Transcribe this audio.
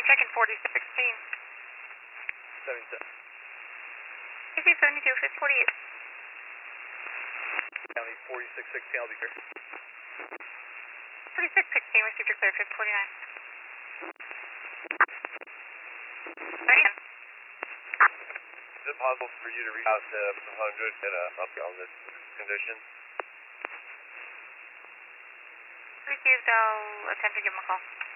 checking 4016. 77. AC 72, 5048. County 4616, I'll be here. 4616, received your clear, 5049. Again. Is it possible for you to reach out to 100 and update on this condition? Received, I'll attempt to give him a call.